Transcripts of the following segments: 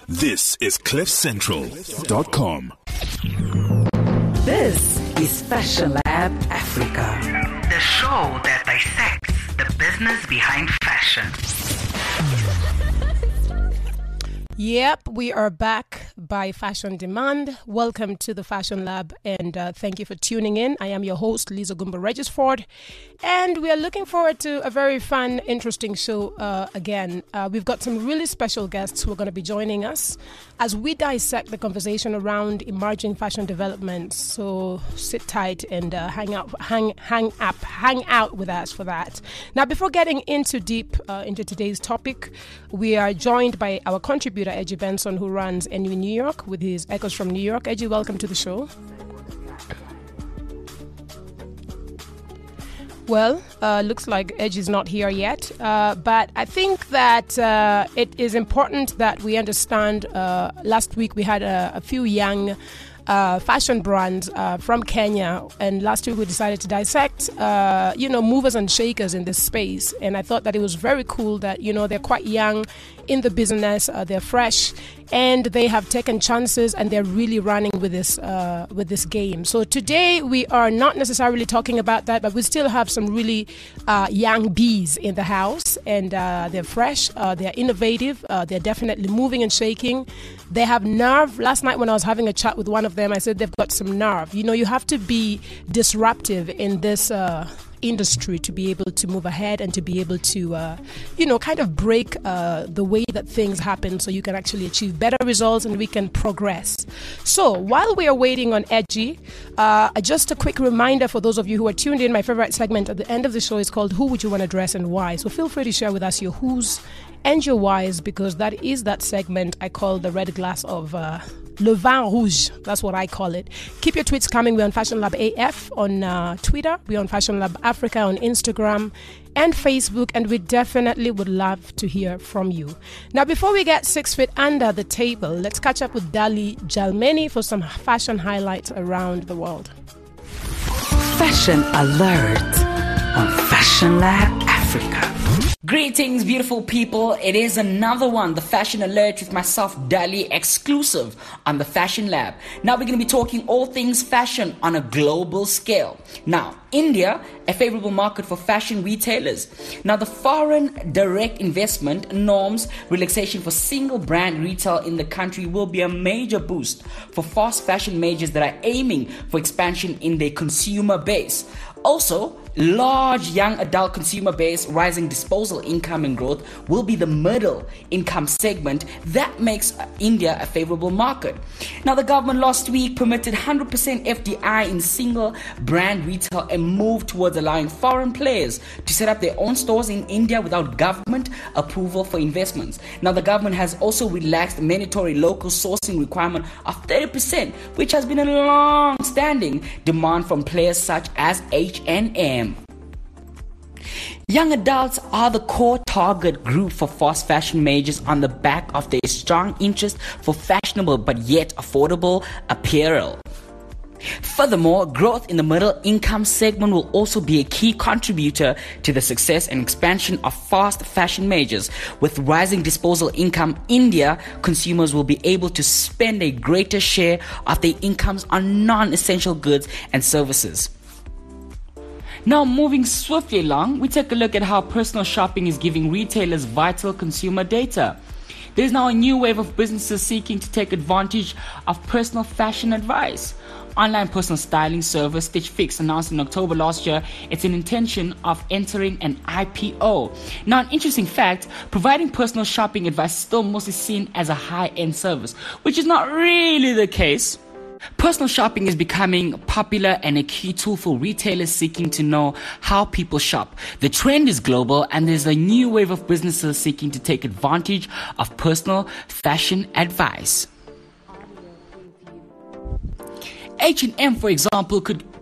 This is CliffCentral.com. This is Fashion Lab Africa, the show that dissects the business behind fashion. Yep, we are back by Fashion Demand. Welcome to the Fashion Lab, and thank you for tuning in. I am your host, Lisa Gumba Regisford, and we are looking forward to a very fun, interesting show again. We've got some really special guests who are going to be joining us as we dissect the conversation around emerging fashion developments. So sit tight and hang out with us for that. Now, before getting into today's topic, we are joined by our contributor, Edgy Benson, who runs NU New York with his Echoes from New York. Edgy, welcome to the show. Well, looks like Edgy is not here yet, but I think that it is important that we understand. Last week we had a few young fashion brands from Kenya, and last week we decided to dissect movers and shakers in this space, and I thought that it was very cool that they're quite young in the business, they're fresh, and they have taken chances, and they're really running with this game. So today we are not necessarily talking about that, but we still have some really young bees in the house, and they're fresh, they're innovative, they're definitely moving and shaking. They have nerve. Last night when I was having a chat with one of them, I said they've got some nerve. You have to be disruptive in this industry to be able to move ahead and to be able to kind of break the way that things happen, so you can actually achieve better results and we can progress. So while we are waiting on Edgy, just a quick reminder for those of you who are tuned in, my favorite segment at the end of the show is called Who Would You Want to Dress and Why? So feel free to share with us your who's and your whys, because that is that segment I call the red glass of Le Vin Rouge. That's what I call it. Keep your tweets coming. We're on Fashion Lab AF on Twitter. We're on Fashion Lab Africa on Instagram and Facebook, and we definitely would love to hear from you. Now, before we get 6 feet under the table, let's catch up with Dali Jalmeni for some fashion highlights around the world. Fashion Alert on Fashion Lab Africa. Greetings, beautiful people. It is another one, the Fashion Alert with myself, Dali, exclusive on the Fashion Lab. Now we're going to be talking all things fashion on a global scale. Now, India, a favorable market for fashion retailers. Now, the foreign direct investment norms relaxation for single brand retail in the country will be a major boost for fast fashion majors that are aiming for expansion in their consumer base. Also, large young adult consumer base, rising disposable income and growth will be the middle income segment that makes India a favorable market. Now, the government last week permitted 100% FDI in single brand retail and moved towards allowing foreign players to set up their own stores in India without government approval for investments. Now, the government has also relaxed the mandatory local sourcing requirement of 30%, which has been a long-standing demand from players such as H&M. Young adults are the core target group for fast fashion majors on the back of their strong interest for fashionable but yet affordable apparel. Furthermore, growth in the middle income segment will also be a key contributor to the success and expansion of fast fashion majors. With rising disposable income, India consumers will be able to spend a greater share of their incomes on non-essential goods and services. Now, moving swiftly along, we take a look at how personal shopping is giving retailers vital consumer data. There's now a new wave of businesses seeking to take advantage of personal fashion advice. Online personal styling service Stitch Fix announced in October last year its intention of entering an IPO. Now, an interesting fact, providing personal shopping advice is still mostly seen as a high-end service, which is not really the case. Personal shopping is becoming popular and a key tool for retailers seeking to know how people shop. The trend is global, and there's a new wave of businesses seeking to take advantage of personal fashion advice. H&M, for example, could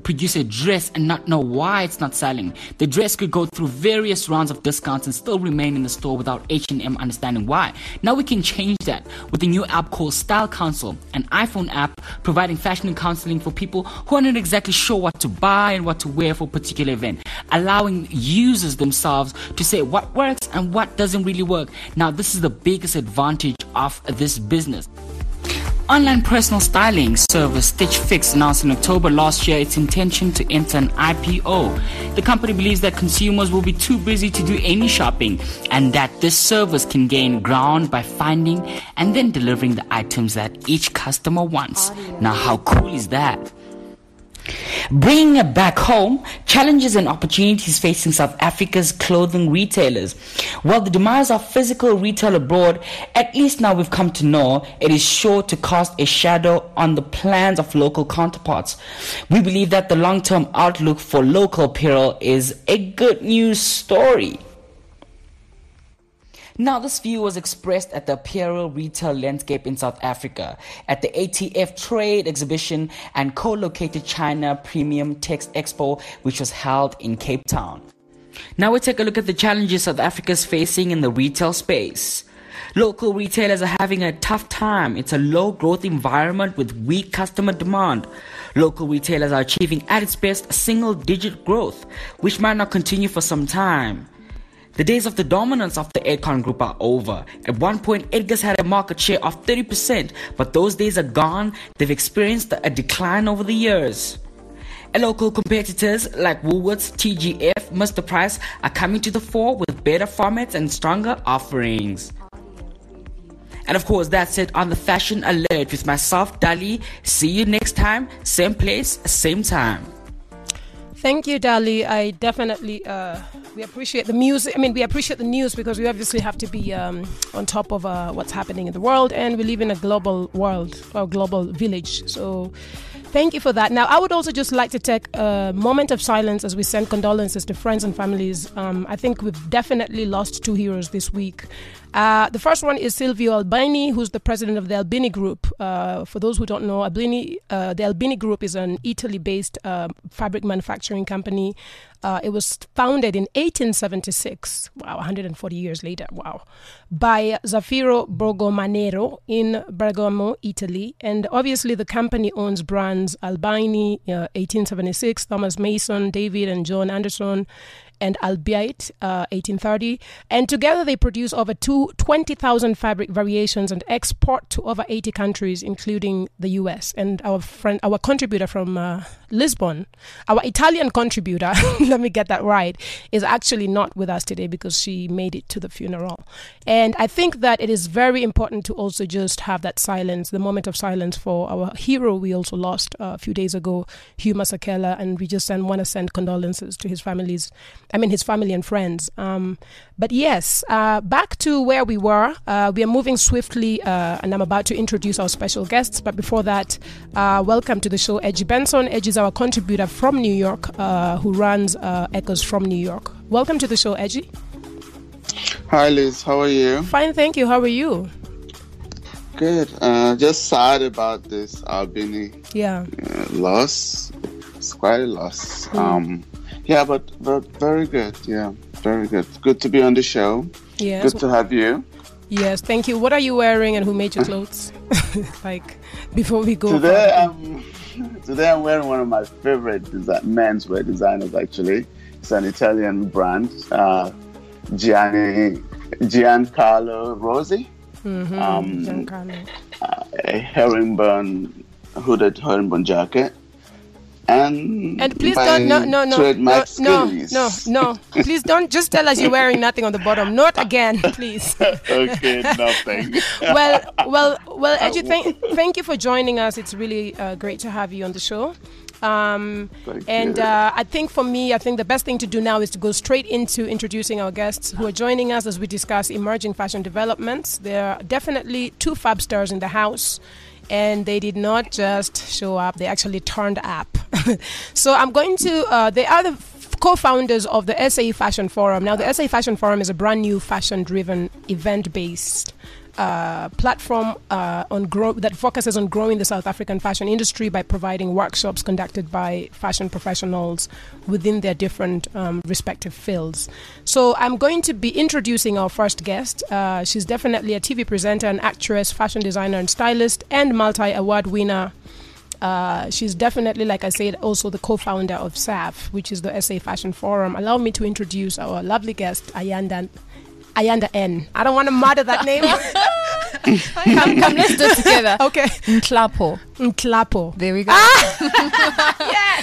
produce a dress and not know why it's not selling. The dress could go through various rounds of discounts and still remain in the store without H&M understanding why. Now we can change that with a new app called Style Counsel, an iPhone app providing fashion and counseling for people who are not exactly sure what to buy and what to wear for a particular event, allowing users themselves to say what works and what doesn't really work. Now this is the biggest advantage of this business. Online personal styling service Stitch Fix announced in October last year its intention to enter an IPO. The company believes that consumers will be too busy to do any shopping and that this service can gain ground by finding and then delivering the items that each customer wants. Now how cool is that? Bringing it back home, challenges and opportunities facing South Africa's clothing retailers. While the demise of physical retail abroad, at least now we've come to know, it is sure to cast a shadow on the plans of local counterparts. We believe that the long-term outlook for local apparel is a good news story. Now, this view was expressed at the apparel retail landscape in South Africa at the ATF Trade Exhibition and co-located China Premium Tex Expo, which was held in Cape Town. Now we take a look at the challenges South Africa is facing in the retail space. Local retailers are having a tough time. It's a low-growth environment with weak customer demand. Local retailers are achieving at its best single-digit growth, which might not continue for some time. The days of the dominance of the Edcon Group are over. At one point, Edgar's had a market share of 30%, but those days are gone. They've experienced a decline over the years. And local competitors like Woolworths, TGF, Mr. Price are coming to the fore with better formats and stronger offerings. And of course, that's it on the Fashion Alert with myself, Dali. See you next time, same place, same time. Thank you, Dali. I definitely we appreciate the music. I mean, we appreciate the news because we obviously have to be on top of what's happening in the world, and we live in a global world or global village. So thank you for that. Now, I would also just like to take a moment of silence as we send condolences to friends and families. I think we've definitely lost two heroes this week. The first one is Silvio Albini, who's the president of the Albini Group. For those who don't know, the Albini Group is an Italy-based fabric manufacturing company. It was founded in 1876, wow, 140 years later, wow, by Zafiro Borgomanero in Bergamo, Italy. And obviously the company owns brands Albini, 1876, Thomas Mason, David and John Anderson, and Albiite, 1830. And together they produce over 20,000 fabric variations and export to over 80 countries, including the US. And our contributor from Lisbon, our Italian contributor, let me get that right, is actually not with us today because she made it to the funeral. And I think that it is very important to also just have that silence, the moment of silence for our hero we also lost a few days ago, Hugh Masekela, and we just want to send condolences to his family and friends. But yes, back to where we were. We are moving swiftly, and I'm about to introduce our special guests. But before that, welcome to the show, Edgy Benson. Edgy is our contributor from New York, who runs Echoes from New York. Welcome to the show, Edgy. Hi, Liz. How are you? Fine, thank you. How are you? Good. Just sad about this Albini loss. It's quite a loss. Yeah, but very good. Yeah, very good. Good to be on the show. Yes. Good to have you. Yes, thank you. What are you wearing and who made your clothes? Like, before we go. Today I'm wearing one of my favorite menswear designers, actually. It's an Italian brand, Giancarlo Rossi. Giancarlo. A hooded herringbone jacket. And please no. Please don't just tell us you're wearing nothing on the bottom. Not again, please. Okay, nothing. well, Edgy, thank you for joining us. It's really great to have you on the show. I think for me, the best thing to do now is to go straight into introducing our guests who are joining us as we discuss emerging fashion developments. There are definitely two fab stars in the house. And they did not just show up, they actually turned up. So I'm going to, they are the co-founders of the SAE Fashion Forum. Now, the SAE Fashion Forum is a brand new fashion-driven, event-based platform that focuses on growing the South African fashion industry by providing workshops conducted by fashion professionals within their different respective fields. So I'm going to be introducing our first guest. She's definitely a TV presenter, an actress, fashion designer and stylist, and multi-award winner. She's definitely, like I said, also the co-founder of SAF, which is the SA Fashion Forum. Allow me to introduce our lovely guest, Ayanda N. I don't want to murder that name. come, let's do it together. Okay. Nklapo. There we go. Yes.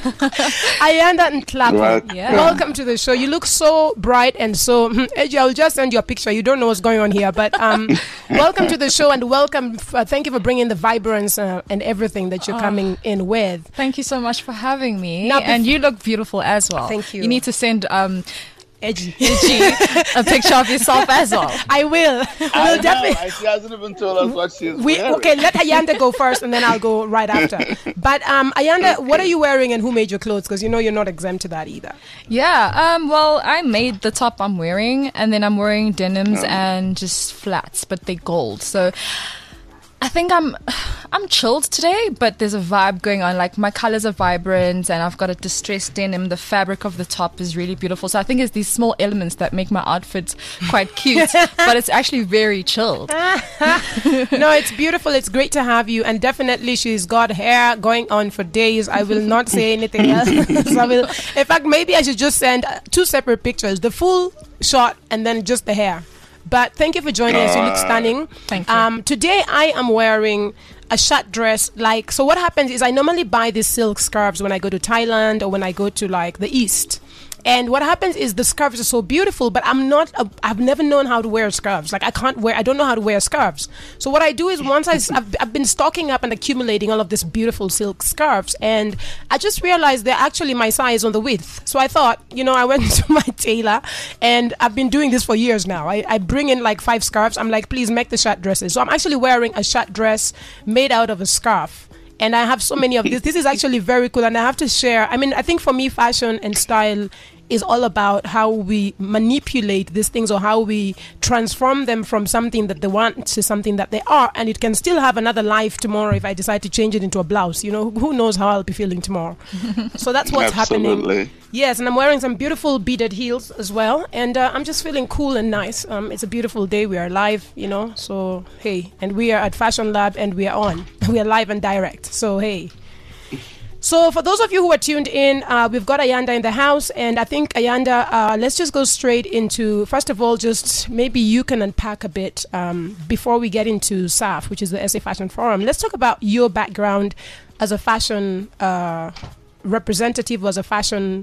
Ayanda Nklapo. Yeah. Welcome to the show. You look so bright and so... Eji, I'll just send you a picture. You don't know what's going on here. But welcome to the show and welcome. Thank you for bringing the vibrance and everything that you're coming in with. Thank you so much for having me. And you look beautiful as well. Thank you. You need to send... Edgy. A picture of yourself as well. I will. We'll definitely. She hasn't even told us what she's wearing. Okay, let Ayanda go first and then I'll go right after. But Ayanda, what are you wearing and who made your clothes? Because you know you're not exempt to that either. Yeah, well, I made the top I'm wearing and then I'm wearing denims and just flats, but they're gold. So I think I'm chilled today, but there's a vibe going on. Like my colors are vibrant and I've got a distressed denim. The fabric of the top is really beautiful. So I think it's these small elements that make my outfit quite cute, but it's actually very chilled. No, it's beautiful. It's great to have you. And definitely she's got hair going on for days. I will not say anything else. In fact, maybe I should just send 2 separate pictures, the full shot and then just the hair. But thank you for joining us. You look stunning. Thank you. Today I am wearing a short dress. So what happens is I normally buy these silk scarves when I go to Thailand or when I go to like the East. And what happens is the scarves are so beautiful, but I've never known how to wear scarves. Like I don't know how to wear scarves. So what I do is once I've been stocking up and accumulating all of this beautiful silk scarves, and I just realized they're actually my size on the width. So I thought, I went to my tailor, and I've been doing this for years now. I bring in like 5 scarves. I'm like, please make the short dresses. So I'm actually wearing a short dress made out of a scarf. And I have so many of these. This is actually very cool. And I have to share. I mean, I think for me, fashion and style is all about how we manipulate these things or how we transform them from something that they want to something that they are. And it can still have another life tomorrow if I decide to change it into a blouse. Who knows how I'll be feeling tomorrow. So that's what's happening. Yes, and I'm wearing some beautiful beaded heels as well. And I'm just feeling cool and nice. It's a beautiful day. We are live, So, hey. And we are at Fashion Lab and we are on. We are live and direct. So, hey. So for those of you who are tuned in, we've got Ayanda in the house. And I think, Ayanda, let's just go straight into, first of all, just maybe you can unpack a bit before we get into SAF, which is the SA Fashion Forum. Let's talk about your background as a fashion representative, as a fashion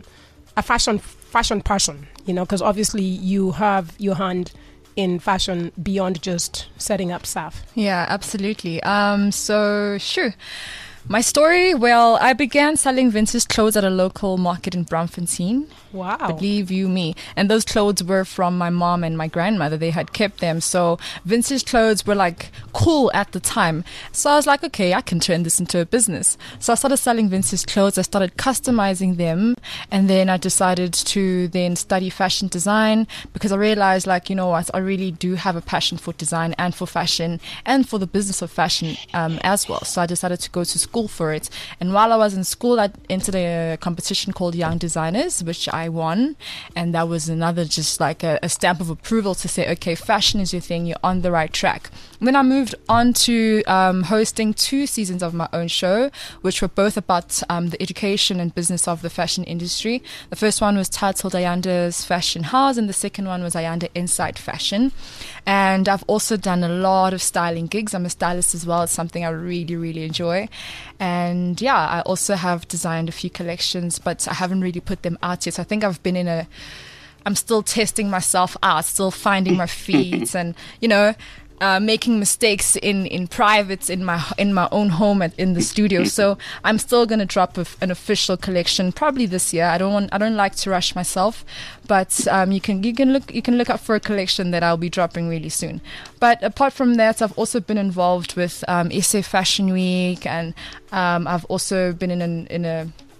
person, because obviously you have your hand in fashion beyond just setting up SAF. Yeah, absolutely. So, sure. My story, well, I began selling vintage clothes at a local market in Braamfontein. Wow. Believe you me. And those clothes were from my mom and my grandmother. They had kept them. So vintage clothes were like cool at the time. So I was like, okay, I can turn this into a business. So I started selling vintage clothes. I started customizing them. And then I decided to then study fashion design because I realized, like, you know what, I really do have a passion for design and for fashion and for the business of fashion as well. So I decided to go to school for it. And while I was in school, I entered a competition called Young Designers, which I won. And that was another just like a stamp of approval to say, okay, fashion is your thing, you're on the right track. And then I moved on to hosting 2 seasons of my own show, which were both about the education and business of the fashion industry. The first one was titled Ayanda's Fashion House, and the second one was Ayanda Inside Fashion. And I've also done a lot of styling gigs. I'm a stylist as well. It's something I really, really enjoy. And yeah, I also have designed a few collections, but I haven't really put them out yet. So I think I've been I'm still testing myself out, still finding my feet and, you know, making mistakes in private, in my own home in the studio. So I'm still going to drop an official collection probably this year. I don't like to rush myself, but you can look up for a collection that I'll be dropping really soon. But apart from that, I've also been involved with SA Fashion Week, and I've also been in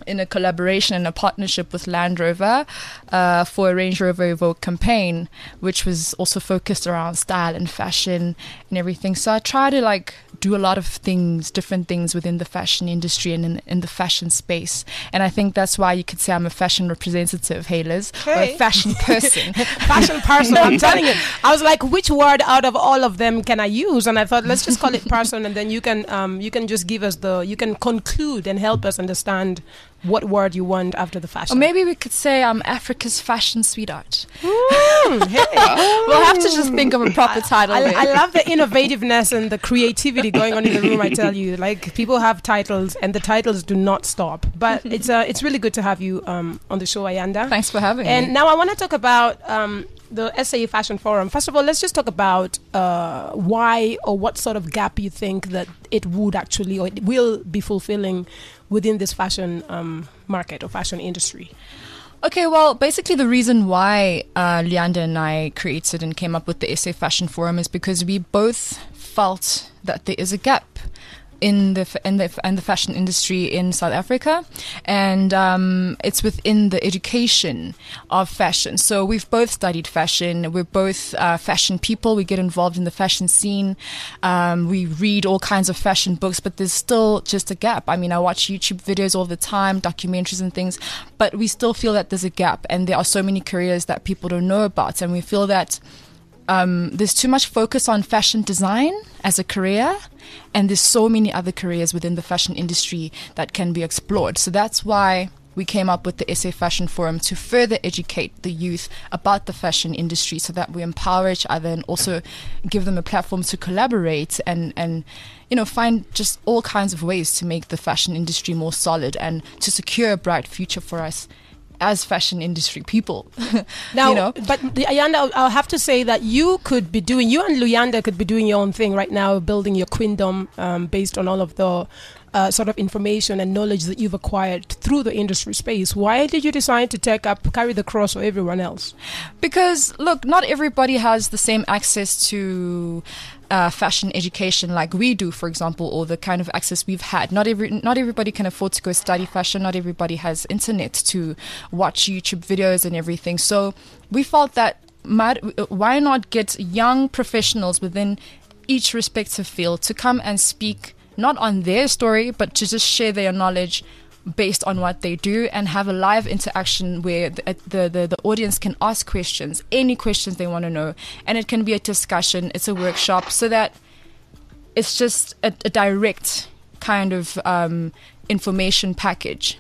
in a collaboration and a partnership with Land Rover for a Range Rover Evoque campaign, which was also focused around style and fashion and everything. So I try to like do a lot of things, different things within the fashion industry and in the fashion space. And I think that's why you could say I'm a fashion representative, hey Liz, or a fashion person. Fashion person, I'm telling you. I was like, which word out of all of them can I use? And I thought, let's just call it person, and then you can just give us you can conclude and help us understand what word you want after the fashion. Or maybe we could say I'm Africa's fashion sweetheart. Hey. We'll have to just think of a proper title. I love the innovativeness and the creativity going on in the room, I tell you. Like, people have titles, and the titles do not stop. But it's really good to have you on the show, Ayanda. Thanks for having me. And now I want to talk about the SA Fashion Forum. First of all, let's just talk about why or what sort of gap you think that it would actually, or it will be fulfilling within this fashion market or fashion industry. Okay, well, basically the reason why Leanda and I created and came up with the SA Fashion Forum is because we both felt that there is a gap in the fashion industry in South Africa, and it's within the education of fashion. So we've both studied fashion. We're both fashion people. We get involved in the fashion scene. We read all kinds of fashion books, but there's still just a gap. I mean, I watch YouTube videos all the time, documentaries and things, but we still feel that there's a gap, and there are so many careers that people don't know about, and we feel that there's too much focus on fashion design as a career, and there's so many other careers within the fashion industry that can be explored. So that's why we came up with the SA Fashion Forum, to further educate the youth about the fashion industry so that we empower each other and also give them a platform to collaborate and find just all kinds of ways to make the fashion industry more solid and to secure a bright future for us as fashion industry people. Now, but Ayanda, I'll have to say that you and Luyanda could be doing your own thing right now, building your queendom based on all of the sort of information and knowledge that you've acquired through the industry space. Why did you decide to carry the cross for everyone else? Because, look, not everybody has the same access to fashion education like we do, for example, or the kind of access we've had. Not everybody can afford to go study fashion. Not everybody has internet to watch YouTube videos and everything. So we felt that why not get young professionals within each respective field to come and speak not on their story, but to just share their knowledge based on what they do, and have a live interaction where the audience can ask questions, any questions they want to know, and it can be a discussion, it's a workshop, so that it's just a direct kind of information package,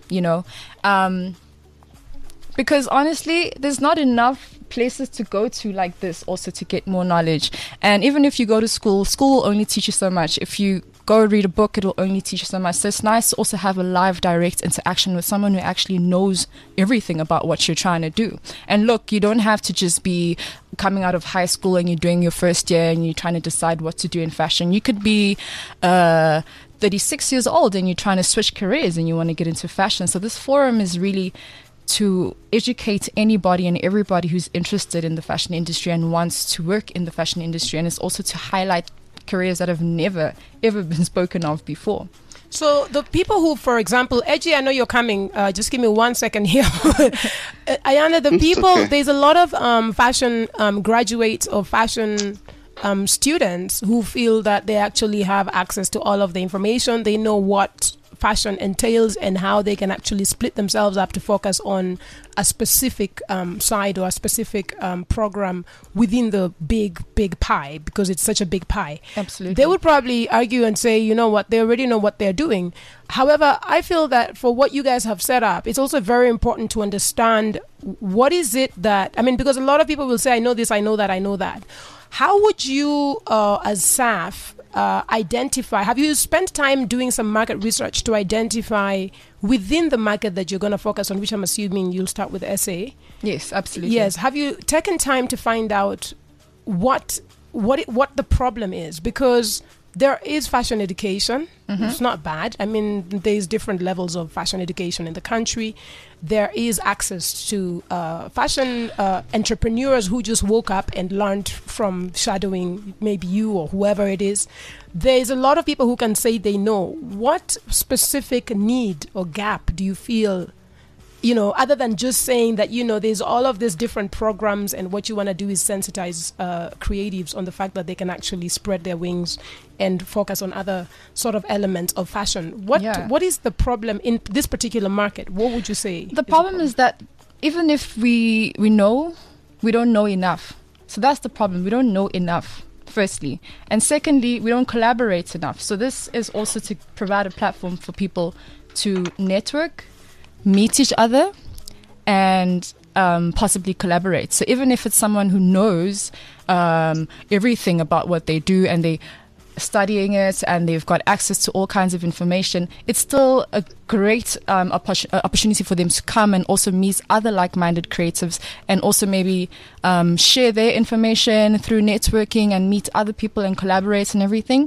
because honestly there's not enough places to go to like this also to get more knowledge. And even if you go to school will only teach you so much. If you go read a book, it will only teach you so much. So it's nice to also have a live direct interaction with someone who actually knows everything about what you're trying to do. And look, you don't have to just be coming out of high school and you're doing your first year and you're trying to decide what to do in fashion. You could be 36 years old and you're trying to switch careers and you want to get into fashion. So this forum is really to educate anybody and everybody who's interested in the fashion industry and wants to work in the fashion industry, and it's also to highlight careers that have never ever been spoken of before. So the people who, for example, Edgy, I know you're coming, just give me 1 second here. Ayanda, the people, okay. There's a lot of fashion graduates or fashion students who feel that they actually have access to all of the information. They know what fashion entails and how they can actually split themselves up to focus on a specific side or a specific program within the big pie, because it's such a big pie. Absolutely. They would probably argue and say, you know what, they already know what they're doing. However, I feel that for what you guys have set up, it's also very important to understand what is it that, because a lot of people will say, I know this, I know that, I know that. How would you, as SAF, identify, have you spent time doing some market research to identify within the market that you're going to focus on, which I'm assuming you'll start with SA? Yes, absolutely. Yes. Have you taken time to find out what the problem is? Because there is fashion education. It's not bad. I mean, there's different levels of fashion education in the country. There is access to fashion entrepreneurs who just woke up and learned from shadowing maybe you or whoever it is. There's a lot of people who can say they know. What specific need or gap do you feel, other than just saying that, there's all of these different programs and what you want to do is sensitize creatives on the fact that they can actually spread their wings and focus on other sort of elements of fashion. What is the problem in this particular market? What would you say? The problem is that even if we know, we don't know enough. So that's the problem. We don't know enough, firstly. And secondly, we don't collaborate enough. So this is also to provide a platform for people to network, meet each other, and possibly collaborate. So even if it's someone who knows everything about what they do and they studying it and they've got access to all kinds of information, it's still a great opportunity for them to come and also meet other like-minded creatives and also maybe share their information through networking and meet other people and collaborate and everything.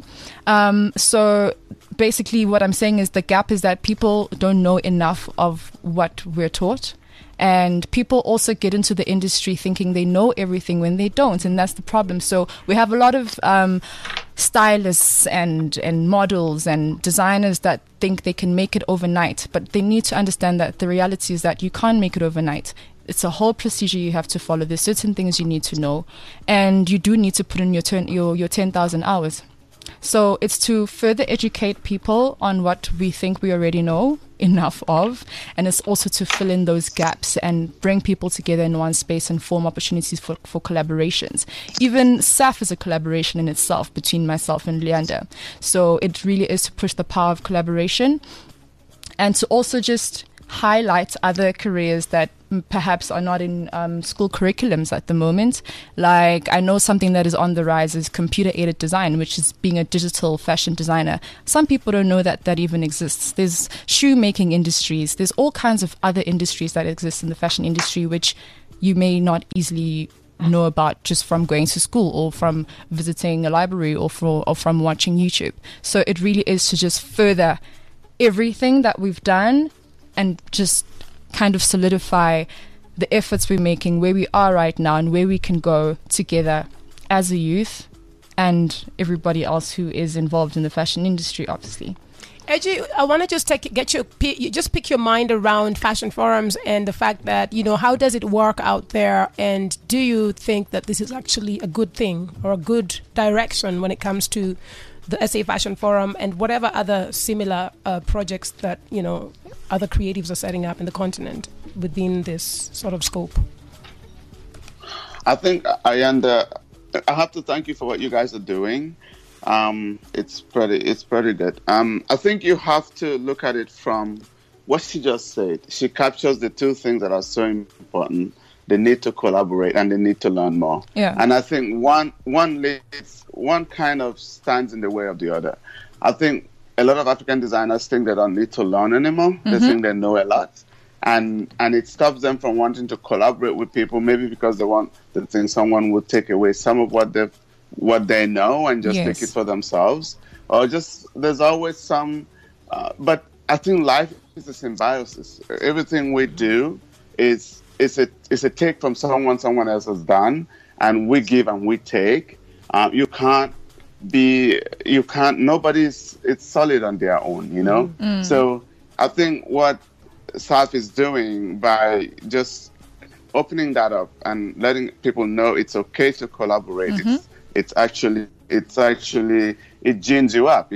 So basically what I'm saying is the gap is that people don't know enough of what we're taught. And people also get into the industry thinking they know everything when they don't, and that's the problem. So we have a lot of stylists and models and designers that think they can make it overnight, but they need to understand that the reality is that you can't make it overnight. It's a whole procedure you have to follow. There's certain things you need to know, and you do need to put in your 10,000 hours. So it's to further educate people on what we think we already know enough of, and it's also to fill in those gaps and bring people together in one space and form opportunities for collaborations. Even SAF is a collaboration in itself between myself and Leander. So it really is to push the power of collaboration and to also just highlight other careers that perhaps are not in school curriculums at the moment. Like, I know something that is on the rise is computer-aided design, which is being a digital fashion designer. Some people don't know that even exists. There's shoemaking industries. There's all kinds of other industries that exist in the fashion industry, which you may not easily know about just from going to school or from visiting a library or from watching YouTube. So it really is to just further everything that we've done and just kind of solidify the efforts we're making, where we are right now and where we can go together as a youth and everybody else who is involved in the fashion industry, obviously. Edgy, I want to just pick your mind around fashion forums and the fact that, how does it work out there, and do you think that this is actually a good thing or a good direction when it comes to the SA Fashion Forum and whatever other similar projects that, other creatives are setting up in the continent within this sort of scope? I think, Ayanda, I have to thank you for what you guys are doing. It's pretty good. I think you have to look at it from what she just said. She captures the two things that are so important: the need to collaborate and the need to learn more. Yeah. And I think one kind of stands in the way of the other. I think a lot of African designers think they don't need to learn anymore. Mm-hmm. They think they know a lot. And it stops them from wanting to collaborate with people, maybe because they think someone would take away some of what they know and just take it for themselves. Or just, there's always some, but I think life is a symbiosis. Everything we do is a take from someone else has done, and we give and we take. It's solid on their own, Mm. So I think what SAF is doing by just opening that up and letting people know it's okay to collaborate. Mm-hmm. It's actually it gins you up.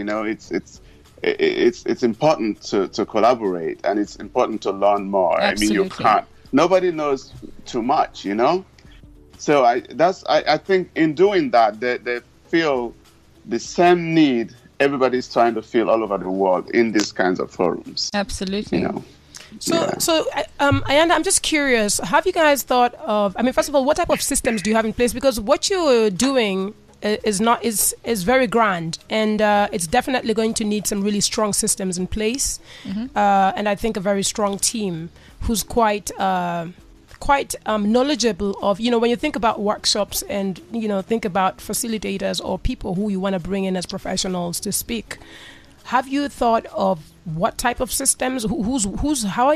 It's important to collaborate, and it's important to learn more. Absolutely. I mean, nobody knows too much, So I think in doing that, they feel the same need everybody's trying to feel all over the world in these kinds of forums. Absolutely. So, Ayanda, I'm just curious. Have you guys thought of? I mean, first of all, what type of systems do you have in place? Because what you're doing is very grand, and it's definitely going to need some really strong systems in place. Mm-hmm. And I think a very strong team who's quite quite knowledgeable of, when you think about workshops and, think about facilitators or people who you want to bring in as professionals to speak. Have you thought of what type of systems? How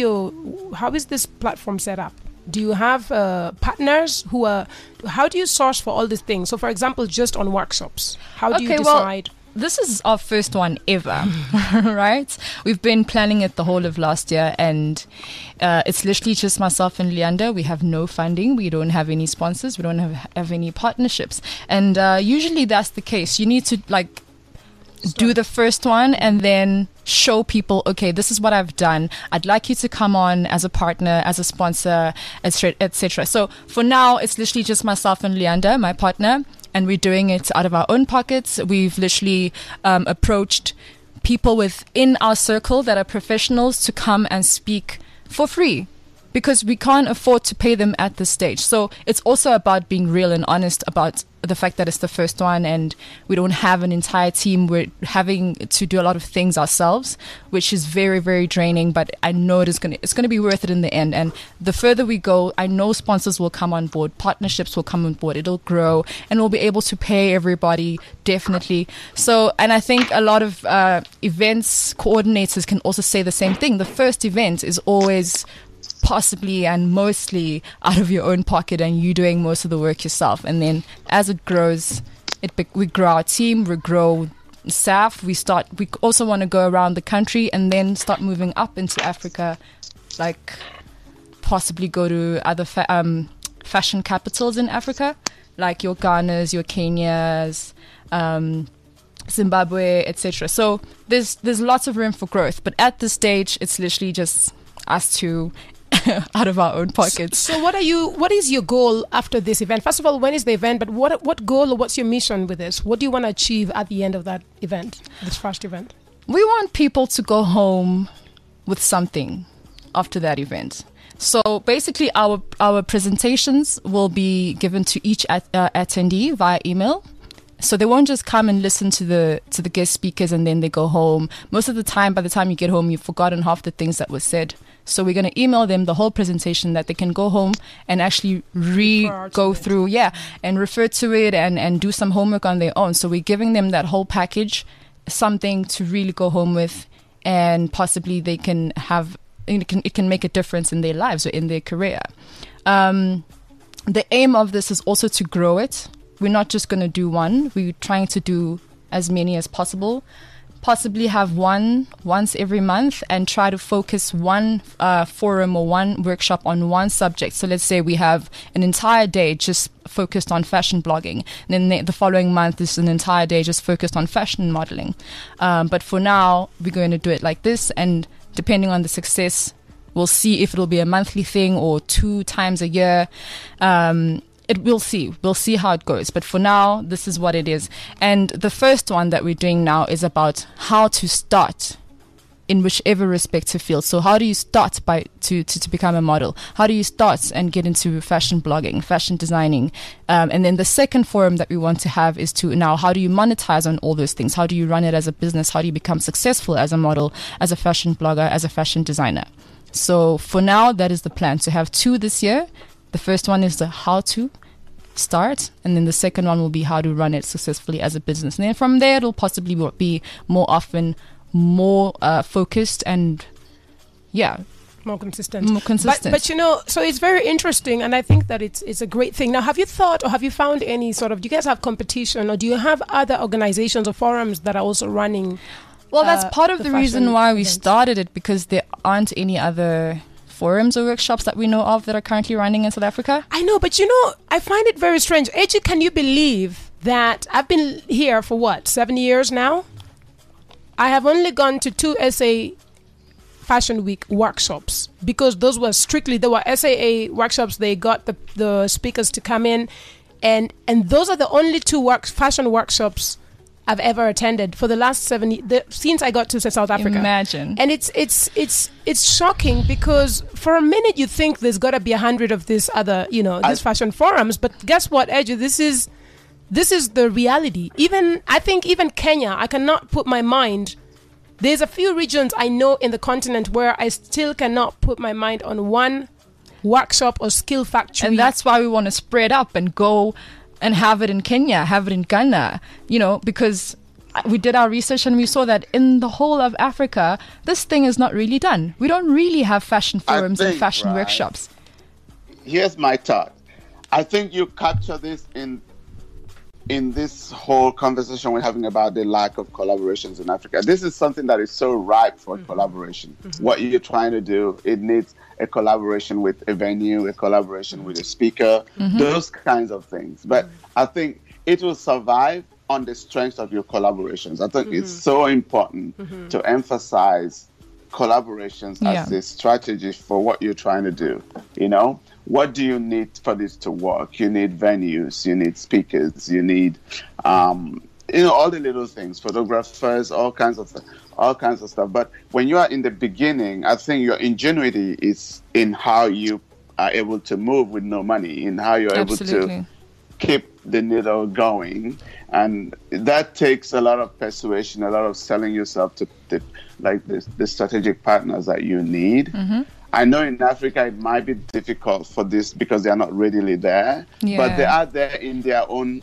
is this platform set up? Do you have partners how do you source for all these things? So, for example, just on workshops, how do you decide? Well, this is our first one ever, right? We've been planning it the whole of last year, and it's literally just myself and Leander. We have no funding. We don't have any sponsors. We don't have any partnerships. And usually that's the case. You need to do the first one and then show people, okay, this is what I've done. I'd like you to come on as a partner, as a sponsor, etc. So for now, it's literally just myself and Leander, my partner, and we're doing it out of our own pockets. We've literally approached people within our circle that are professionals to come and speak for free, because we can't afford to pay them at this stage. So it's also about being real and honest about the fact that it's the first one and we don't have an entire team. We're having to do a lot of things ourselves, which is very, very draining, but I know it's going to be worth it in the end. And the further we go, I know sponsors will come on board, partnerships will come on board, it'll grow, and we'll be able to pay everybody, definitely. So, and I think a lot of events coordinators can also say the same thing. The first event is always possibly and mostly out of your own pocket, and you doing most of the work yourself. And then as it grows, we grow our team, we grow staff, we also want to go around the country and then start moving up into Africa, like possibly go to other fashion capitals in Africa, like your Ghanas, your Kenyas, Zimbabwe, etc. So there's lots of room for growth, but at this stage it's literally just us two out of our own pockets. So what is your goal after this event? First of all, when is the event? But what goal or what's your mission with this? What do you want to achieve at the end of that event, this first event? We want people to go home with something after that event. So basically our presentations will be given to each attendee via email. So they won't just come and listen to the guest speakers and then they go home. Most of the time, by the time you get home, you've forgotten half the things that were said. So we're going to email them the whole presentation that they can go home and actually go through, and refer to it and do some homework on their own. So we're giving them that whole package, something to really go home with, and possibly they can have, it can make a difference in their lives or in their career. The aim of this is also to grow it. We're not just going to do one. We're trying to do as many as possible. Possibly have one once every month and try to focus one forum or one workshop on one subject. So let's say we have an entire day just focused on fashion blogging. And then the following month is an entire day just focused on fashion modeling. But for now, we're going to do it like this. And depending on the success, we'll see if it'll be a monthly thing or 2 times a year. We'll see how it goes. But for now, this is what it is. And the first one that we're doing now is about how to start in whichever respective field. So how do you start to become a model? How do you start and get into fashion blogging, fashion designing? And then the second forum that we want to have is to now, how do you monetize on all those things? How do you run it as a business? How do you become successful as a model, as a fashion blogger, as a fashion designer? So for now, that is the plan, to have 2 this year. The first one is the how to start, and then the second one will be how to run it successfully as a business. And then from there, it'll possibly be more often, more focused, and more consistent. But so it's very interesting, and I think that it's a great thing. Now, have you thought, or have you found any sort of, do you guys have competition, or do you have other organizations or forums that are also running? Well, that's part of the reason why we started it, because there aren't any other forums or workshops that we know of that are currently running in South Africa. I know, but I find it very strange. Eji, can you believe that I've been here for 7 years now? I have only gone to 2 SA Fashion Week workshops, because those were they were SAA workshops. They got the speakers to come in, and those are the only 2 fashion workshops I've ever attended for the last 7 years since I got to South Africa. Imagine. And it's shocking, because for a minute you think there's got to be 100 of these other these fashion forums, but guess what, Eji? This is the reality. I think even Kenya, I cannot put my mind. There's a few regions I know in the continent where I still cannot put my mind on one workshop or skill factory. And that's why we want to spread up and go and have it in Kenya, have it in Ghana, because we did our research and we saw that in the whole of Africa, this thing is not really done. We don't really have fashion forums and fashion workshops. Here's my thought. I think you capture this in this whole conversation we're having about the lack of collaborations in Africa. This is something that is so ripe for collaboration. What you're trying to do, it needs a collaboration with a venue, a collaboration with a speaker, those kinds of things. But I think it will survive on the strength of your collaborations. I think it's so important to emphasize collaborations as a strategy for what you're trying to do. What do you need for this to work? You need venues, you need speakers, you need, all the little things, photographers, all kinds of stuff. But when you are in the beginning, I think your ingenuity is in how you are able to move with no money, in how you're able to keep the needle going. And that takes a lot of persuasion, a lot of selling yourself to the strategic partners that you need. I know in Africa it might be difficult for this because they are not readily there, but they are there in their own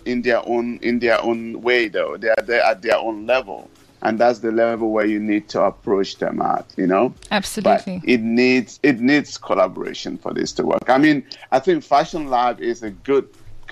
way though. They are there at their own level, and that's the level where you need to approach them at. Absolutely. But it needs collaboration for this to work. I mean, I think Fashion Lab is a good.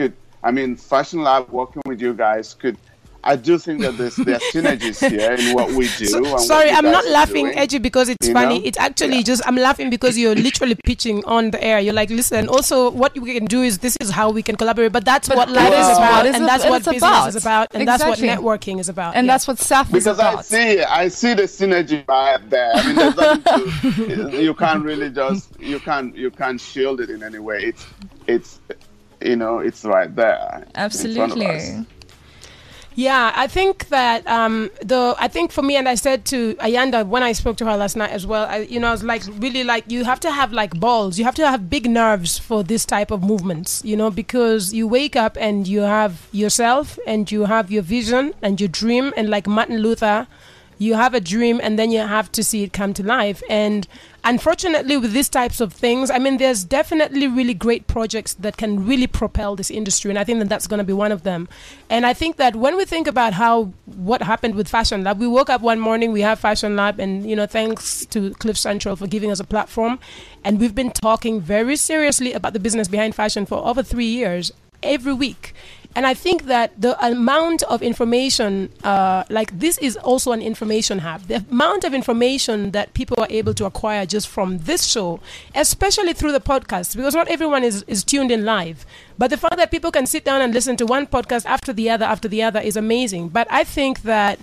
Fashion Lab working with you guys I do think that there are synergies here in what we do. Sorry, I'm not laughing, Edgy, because it's funny. It's actually just, I'm laughing because you're literally pitching on the air. You're like, listen, also what we can do is, this is how we can collaborate. But that's what life is about, and that's what business is about, and that's what networking is about. And that's what SAF is about. Because I see the synergy right there. I mean, there's nothing you can't really you can't shield it in any way. It's right there. Absolutely. Yeah, I think that I think for me, and I said to Ayanda when I spoke to her last night as well, I was like, really, like, you have to have like balls, you have to have big nerves for this type of movements, because you wake up and you have yourself and you have your vision and your dream, and like Martin Luther, you have a dream and then you have to see it come to life. And unfortunately, with these types of things, I mean, there's definitely really great projects that can really propel this industry, and I think that that's going to be one of them. And I think that when we think about what happened with Fashion Lab, we woke up one morning, we have Fashion Lab, and thanks to Cliff Central for giving us a platform, and we've been talking very seriously about the business behind fashion for over 3 years, every week. And I think that the amount of information, this is also an information hub. The amount of information that people are able to acquire just from this show, especially through the podcast, because not everyone is tuned in live. But the fact that people can sit down and listen to one podcast after the other is amazing. But I think that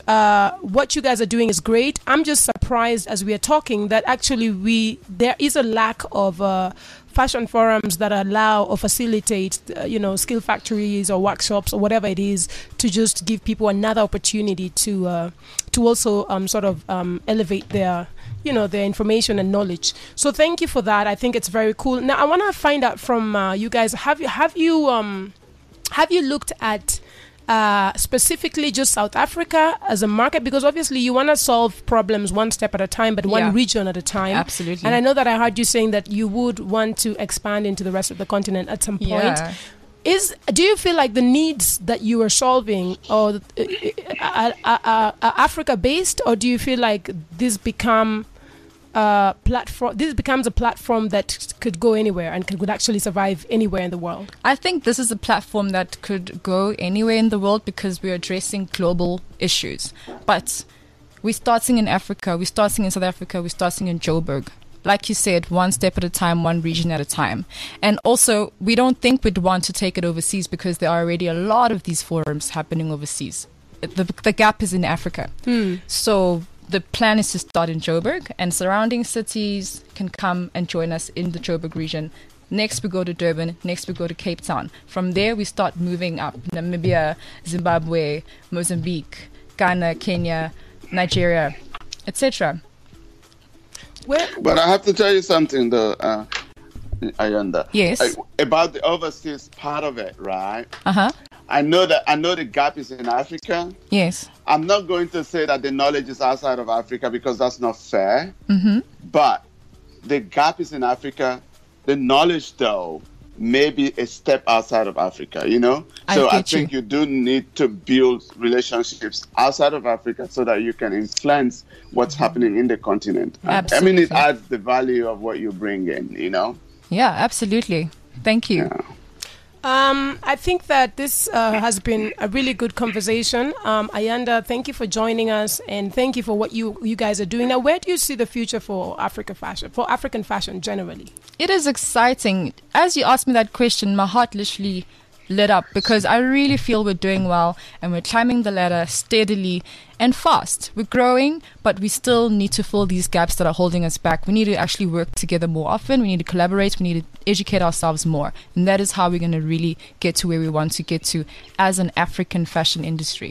what you guys are doing is great. I'm just surprised as we are talking that actually there is a lack of fashion forums that allow or facilitate, skill factories or workshops or whatever it is, to just give people another opportunity to also elevate their information and knowledge. So thank you for that. I think it's very cool. Now I want to find out from you guys. Have you looked at specifically just South Africa as a market? Because obviously you want to solve problems one step at a time, but one region at a time. Absolutely. And I know that I heard you saying that you would want to expand into the rest of the continent at some point. Yeah. Do you feel like the needs that you are solving are Africa based, or do you feel like this becomes a platform that could go anywhere and could actually survive anywhere in the world? I think this is a platform that could go anywhere in the world because we're addressing global issues. But we're starting in Africa, we're starting in South Africa, we're starting in Joburg. Like you said, one step at a time, one region at a time. And also, we don't think we'd want to take it overseas because there are already a lot of these forums happening overseas. The gap is in Africa. So the plan is to start in Joburg, and surrounding cities can come and join us in the Joburg region. Next we go to Durban, next we go to Cape Town. From there we start moving up: Namibia, Zimbabwe, Mozambique, Ghana, Kenya, Nigeria, etc. But I have to tell you something though, Ayanda. Yes. About the overseas part of it, right? Uh-huh. I know the gap is in Africa. Yes. I'm not going to say that the knowledge is outside of Africa because that's not fair. Mm-hmm. But the gap is in Africa the knowledge, though, may be a step outside of Africa, So I think you do need to build relationships outside of Africa so that you can influence what's happening in the continent. Absolutely. I mean, it adds the value of what you bring in, Yeah, absolutely. Thank you. Yeah. I think that this has been a really good conversation. Ayanda, thank you for joining us, and thank you for what you guys are doing. Now, where do you see the future for African fashion generally? It is exciting. As you asked me that question, my heart literally lit up because I really feel we're doing well and we're climbing the ladder steadily and fast. We're growing, but we still need to fill these gaps that are holding us back. We need to actually work together more often. We need to collaborate. We need to educate ourselves more. And that is how we're going to really get to where we want to get to as an African fashion industry.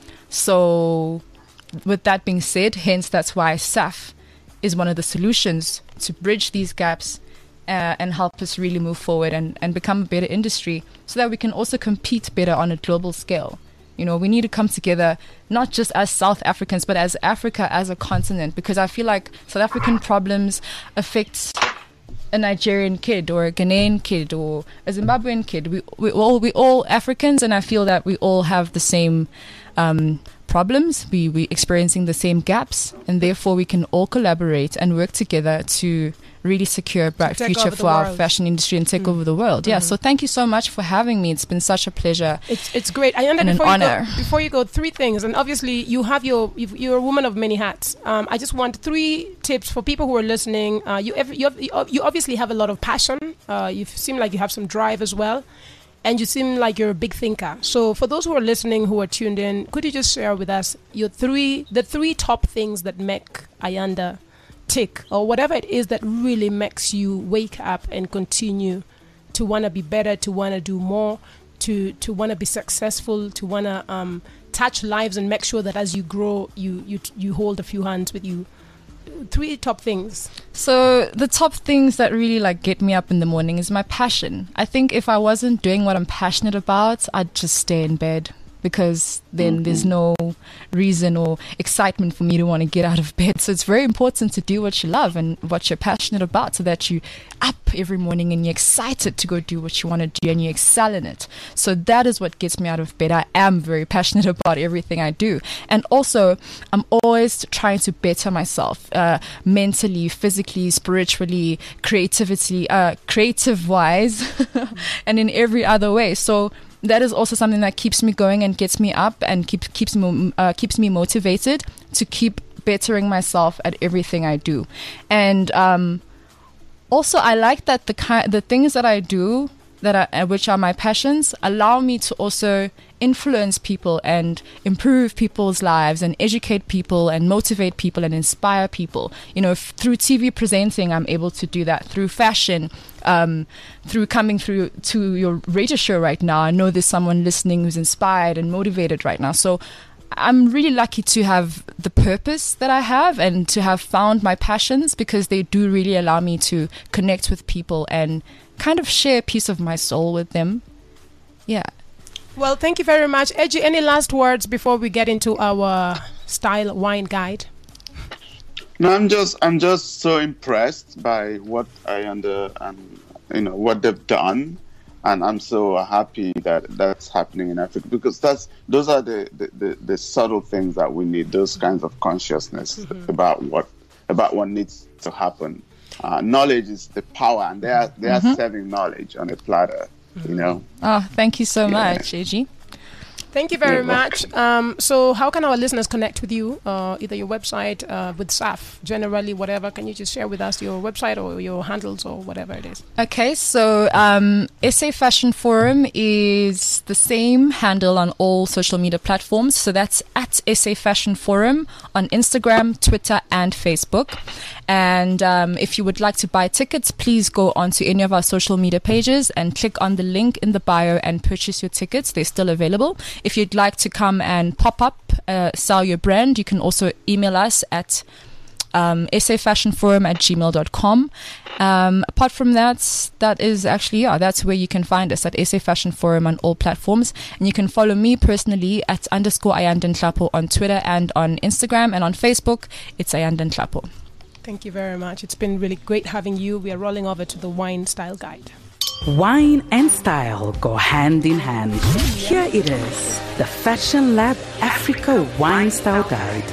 So with that being said, hence that's why SAF is one of the solutions to bridge these gaps and help us really move forward and become a better industry so that we can also compete better on a global scale. We need to come together, not just as South Africans, but as Africa as a continent, because I feel like South African problems affect a Nigerian kid or a Ghanaian kid or a Zimbabwean kid. We all Africans, and I feel that we all have the same problems. We experiencing the same gaps, and therefore we can all collaborate and work together to really secure a bright future for our fashion industry and take over the world. Yeah, so thank you so much for having me. It's been such a pleasure. It's great. I understand. Before you go, 3 things, and obviously you're a woman of many hats. I just want 3 tips for people who are listening. You obviously have a lot of passion. You seem like you have some drive as well. And you seem like you're a big thinker. So for those who are listening, who are tuned in, could you just share with us the 3 top things that make Ayanda tick, or whatever it is that really makes you wake up and continue to want to be better, to want to do more, to want to be successful, to want to touch lives and make sure that as you grow, you hold a few hands with you. 3 top things. So the top things that really get me up in the morning is my passion. I think if I wasn't doing what I'm passionate about, I'd just stay in bed, because then there's no reason or excitement for me to want to get out of bed. So it's very important to do what you love and what you're passionate about, so that you up every morning and you're excited to go do what you want to do and you excel in it. So that is what gets me out of bed. I am very passionate about everything I do. And also, I'm always trying to better myself mentally, physically, spiritually, creative-wise, and in every other way. So that is also something that keeps me going and gets me up and keeps me motivated to keep bettering myself at everything I do. And also, I like that the things that I do which are my passions, allow me to also influence people and improve people's lives and educate people and motivate people and inspire people. Through TV presenting, I'm able to do that. Through fashion, through coming through to your radio show right now, I know there's someone listening who's inspired and motivated right now. So I'm really lucky to have the purpose that I have and to have found my passions, because they do really allow me to connect with people and kind of share a piece of my soul with them. Yeah. Well, thank you very much. Edgy, any last words before we get into our style wine guide? No, I'm just so impressed by what Ayanda and what they've done. And I'm so happy that that's happening in Africa, because those are the subtle things that we need, those kinds of consciousness about what needs to happen. Knowledge is the power, and they are serving knowledge on a platter, Oh, thank you so much, AG. Thank you very much. So how can our listeners connect with you? Either your website, with SAF, generally, whatever. Can you just share with us your website or your handles or whatever it is? Okay, so SA Fashion Forum is the same handle on all social media platforms. So that's at SA Fashion Forum on Instagram, Twitter, and Facebook. And if you would like to buy tickets, please go onto any of our social media pages and click on the link in the bio and purchase your tickets. They're still available. If you'd like to come and pop up, sell your brand, you can also email us at safashionforum@gmail.com. Apart from that is actually, that's where you can find us, at SA Fashion Forum on all platforms. And you can follow me personally at _Ayanda Nhlapo on Twitter and on Instagram, and on Facebook, it's Ayanda Nhlapo. Thank you very much. It's been really great having you. We are rolling over to the wine style guide. Wine and style go hand in hand. Here it is, the Fashion Lab Africa Wine Style Guide.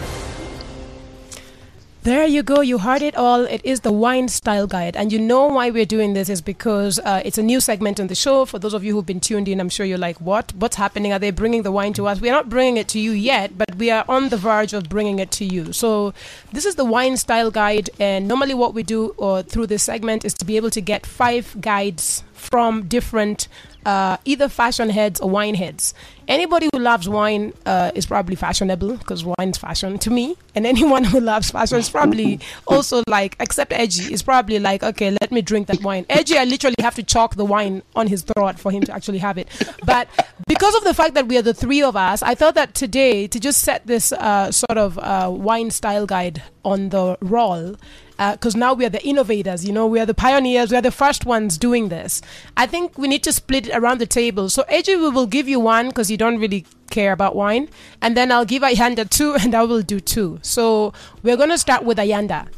There you go. You heard it all. It is the wine style guide. And you know why we're doing this is because it's a new segment on the show. For those of you who've been tuned in, I'm sure you're like, what? What's happening? Are they bringing the wine to us? We're not bringing it to you yet, but we are on the verge of bringing it to you. So this is the wine style guide. And normally what we do through this segment is to be able to get 5 guides from different either fashion heads or wine heads. Anybody who loves wine is probably fashionable because wine's fashion to me. And anyone who loves fashion is probably also like, except Edgy, is probably like, okay, let me drink that wine. Edgy, I literally have to chalk the wine on his throat for him to actually have it. But because of the fact that we are the 3 of us, I thought that today to just set this sort of wine style guide on the roll, because now we are the innovators, we are the pioneers, we are the first ones doing this. I think we need to split it around the table. So AJ, we will give you 1 because you don't really care about wine, and then I'll give Ayanda 2 and I will do 2. So we're going to start with Ayanda.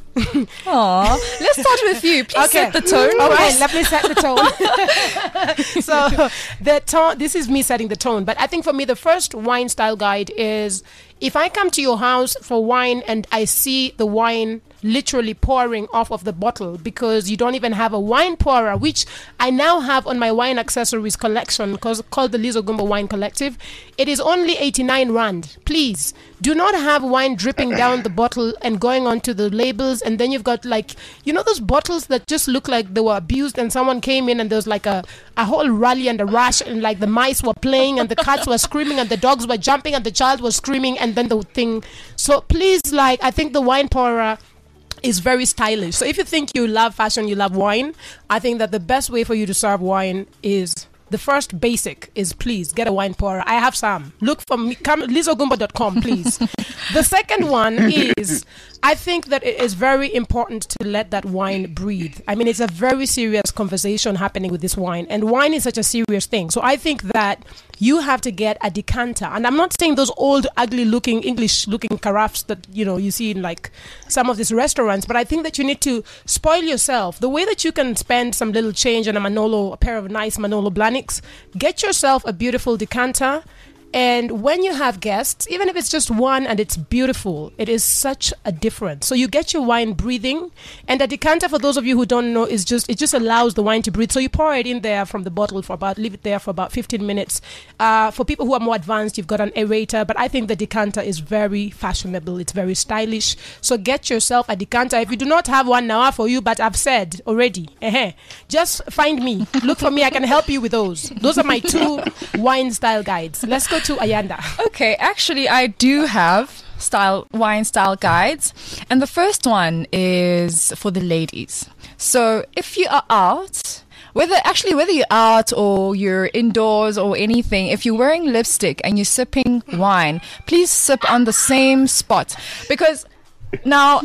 Aw, let's start with you. Please set the tone. All right, let me set the tone. So the tone, this is me setting the tone. But I think for me, the first wine style guide is if I come to your house for wine and I see the wine literally pouring off of the bottle because you don't even have a wine pourer, which I now have on my wine accessories collection called the Lizo Gumbo Wine Collective. It is only 89 Rand. Please do not have wine dripping down the bottle and going onto the labels, and then you've got like, those bottles that just look like they were abused and someone came in and there was like a whole rally and a rush and like the mice were playing and the cats were screaming and the dogs were jumping and the child was screaming and then the thing. So please, I think the wine pourer is very stylish. So if you think you love fashion, you love wine, I think that the best way for you to serve wine is, the first basic is, please get a wine pourer. I have some. Look for me, come lizogumbo.com, please. The second one is, I think that it is very important to let that wine breathe. I mean, it's a very serious conversation happening with this wine, and wine is such a serious thing. So I think that you have to get a decanter. And I'm not saying those old, ugly-looking, English-looking carafes that, you see in, like, some of these restaurants, but I think that you need to spoil yourself. The way that you can spend some little change on a pair of nice Manolo Blahniks, get yourself a beautiful decanter. And when you have guests, even if it's just one and it's beautiful, it is such a difference. So you get your wine breathing, and a decanter, for those of you who don't know, it just allows the wine to breathe. So you pour it in there from the bottle leave it there for about 15 minutes. For people who are more advanced, you've got an aerator, but I think the decanter is very fashionable. It's very stylish. So get yourself a decanter. If you do not have one now for you, but I've said already, just find me. Look for me. I can help you with those. Those are my 2 wine style guides. Let's go to Ayanda. Okay, actually I do have wine style guides, and the first one is for the ladies. So if you are out, whether you're out or you're indoors or anything, if you're wearing lipstick and you're sipping wine, please sip on the same spot, because now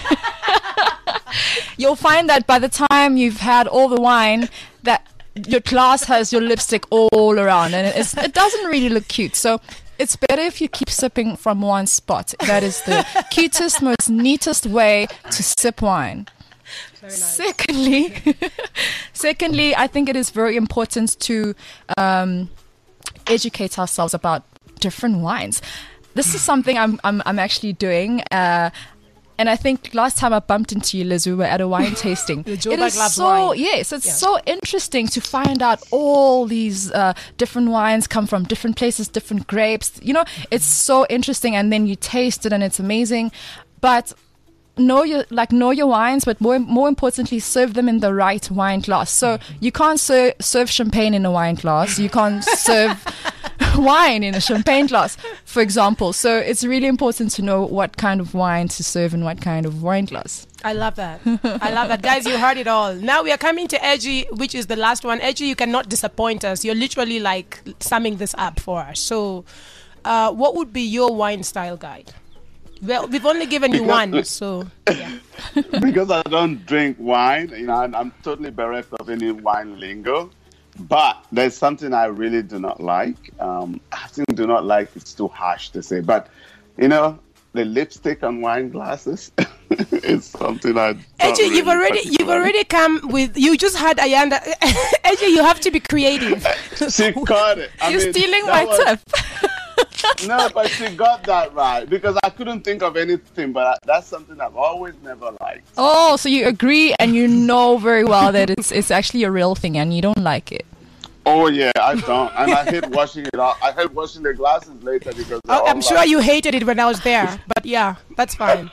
you'll find that by the time you've had all the wine, that your glass has your lipstick all around, and it doesn't really look cute. So it's better if you keep sipping from one spot. That is the cutest, most neatest way to sip wine. Very nice. Secondly, I think it is very important to educate ourselves about different wines. This is something I'm actually doing. And I think last time I bumped into you, Liz, we were at a wine tasting. It is so interesting to find out all these different wines come from different places, different grapes. It's so interesting, and then you taste it and it's amazing. But know your wines, but more importantly, serve them in the right wine glass. So you can't serve champagne in a wine glass. You can't serve wine in a champagne glass, for example. So it's really important to know what kind of wine to serve in what kind of wine glass. I love that. Guys, you heard it all. Now we are coming to Edgy, which is the last one. Edgy, you cannot disappoint us. You're literally like summing this up for us. So what would be your wine style guide? Well, we've only given you one, so yeah. Because I don't drink wine, I'm totally bereft of any wine lingo. But there's something I really do not like. I think do not like, it's too harsh to say. But, the lipstick on wine glasses, It's something I. AJ, you've already come with. You just had Ayanda. AJ, you have to be creative. She caught it. You're stealing my tip. No, but she got that right because I couldn't think of anything. But that's something I've always never liked. Oh, so you agree and you know very well that it's actually a real thing and you don't like it. Oh yeah, I don't, and I hate washing it off. I hate washing the glasses later because I'm sure you hated it when I was there, but yeah, that's fine.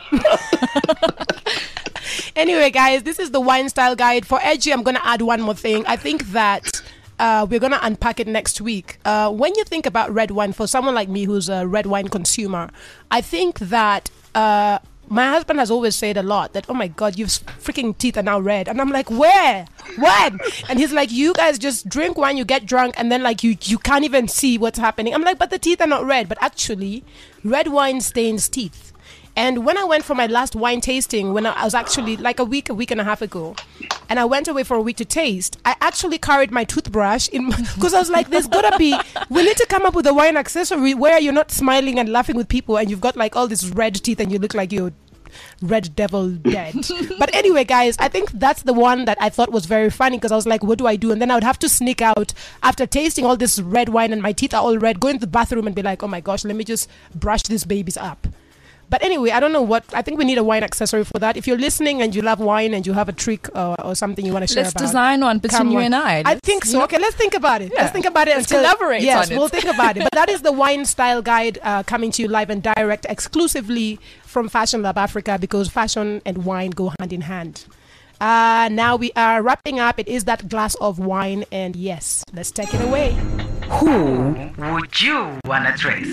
Anyway, guys, this is the wine style guide for Edgy. I'm gonna add one more thing. I think that we're gonna unpack it next week. When you think about red wine, for someone like me who's a red wine consumer, I think that. My husband has always said a lot that, oh my God, your freaking teeth are now red. And I'm like, where? When? And he's like, you guys just drink wine, you get drunk, and then like you can't even see what's happening. I'm like, but the teeth are not red. But actually, red wine stains teeth. And when I went for my last wine tasting, when I was actually like a week and a half ago, and I went away for a week to taste, I actually carried my toothbrush in because I was like, we need to come up with a wine accessory where you're not smiling and laughing with people and you've got like all these red teeth and you look like you're red devil dead. But anyway, guys, I think that's the one that I thought was very funny because I was like, what do I do? And then I would have to sneak out after tasting all this red wine and my teeth are all red, go into the bathroom and be like, oh my gosh, let me just brush these babies up. But anyway, I don't know I think we need a wine accessory for that. If you're listening and you love wine and you have a trick or something you want to share let's about. Let's design one between you and I. I think so. Okay, let's think about it. Yeah. Let's think about it. Let's collaborate yes, on it. We'll think about it. But that is the wine style guide coming to you live and direct exclusively from Fashion Lab Africa because fashion and wine go hand in hand. Now we are wrapping up. It is that glass of wine. And yes, let's take it away. Who would you want to dress?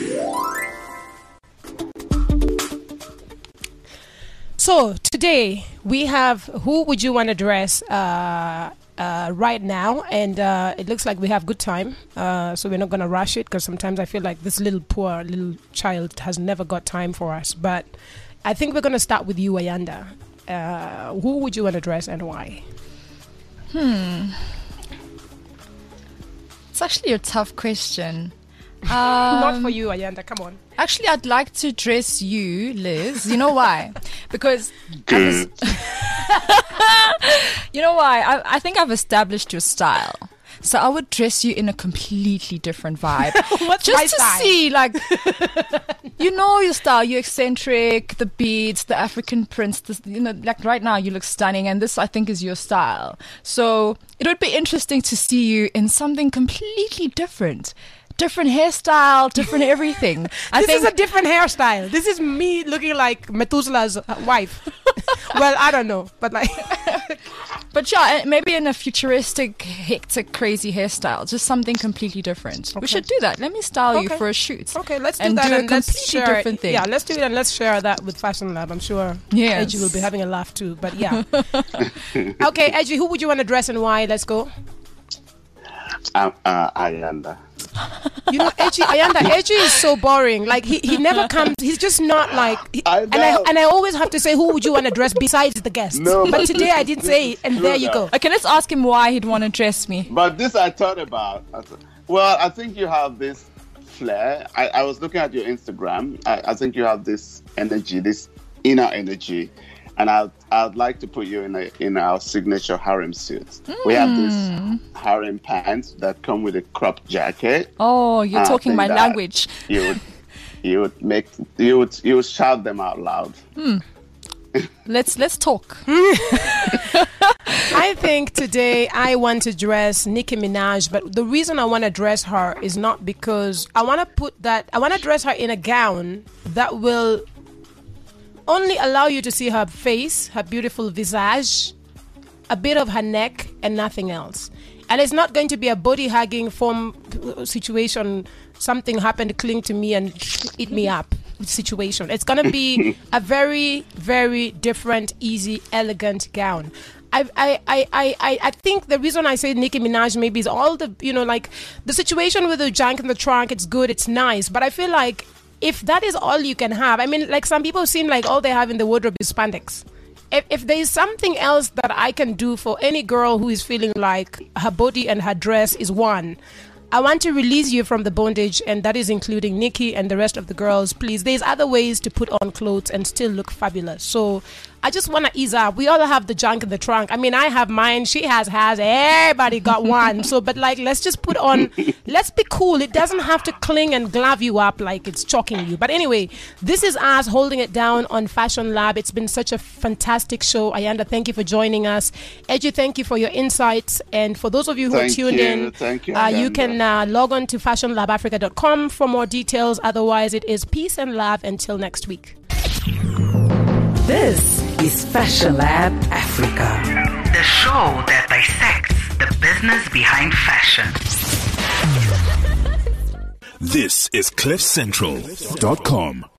So today we have who would you want to dress right now, and it looks like we have good time. So we're not going to rush it because sometimes I feel like this poor little child has never got time for us. But I think we're going to start with you, Ayanda. Who would you want to dress and why? It's actually a tough question. Not for you, Ayanda. Come on. Actually, I'd like to dress you, Liz. You know why? Because Good. you know why? I think I've established your style. So I would dress you in a completely different vibe. What's just my to style? see, like, you know your style. You're eccentric, the beads, the African prints. Like right now you look stunning, and this I think is your style. So it would be interesting to see you in something completely different. Different hairstyle, different everything. This is a different hairstyle. This is me looking like Methuselah's wife. Well, I don't know, but like... But yeah, maybe in a futuristic, hectic, crazy hairstyle. Just something completely different. Okay. We should do that. Let me style you for a shoot. Okay, let's do and that. Do and a let's completely share different thing. Yeah, let's do it and let's share that with Fashion Lab. I'm sure Edgy will be having a laugh too. But yeah. Okay, Edgy, who would you want to dress and why? Let's go. Ayanda. You know, Edgy is so boring. Like he never comes. He's just not like. I know. And I always have to say, who would you want to dress besides the guests? No, but today I didn't say it, and there you go. Okay, let's ask him why he'd want to dress me. But this I thought about. Well, I think you have this flair. I was looking at your Instagram. I think you have this energy, this inner energy. And I'd like to put you in our signature harem suit. We have this harem pants that come with a crop jacket. Oh, you're talking my language. You would shout them out loud. Let's talk. I think today I want to dress Nicki Minaj, but the reason I want to dress her is not because I want to dress her in a gown that will only allow you to see her face, her beautiful visage, a bit of her neck, and nothing else. And it's not going to be a body hugging form situation, something happened, cling to me and eat me up situation. It's going to be a very, very different, easy, elegant gown. I think the reason I say Nicki Minaj maybe is all the, like the situation with the junk in the trunk, it's good, it's nice, but I feel like if that is all you can have, I mean, like some people seem like all they have in the wardrobe is spandex. If there is something else that I can do for any girl who is feeling like her body and her dress is one, I want to release you from the bondage, and that is including Nicki and the rest of the girls. Please, there's other ways to put on clothes and still look fabulous. So I just want to ease up. We all have the junk in the trunk. I mean, I have mine. She has. Everybody got one. So, but like, let's just put on, let's be cool. It doesn't have to cling and glove you up like it's choking you. But anyway, this is us holding it down on Fashion Lab. It's been such a fantastic show. Ayanda, thank you for joining us. Edgy, thank you for your insights. And for those of you who are tuned in, you can log on to fashionlabafrica.com for more details. Otherwise, it is peace and love until next week. This is Fashion Lab Africa, the show that dissects the business behind fashion. This is CliffCentral.com.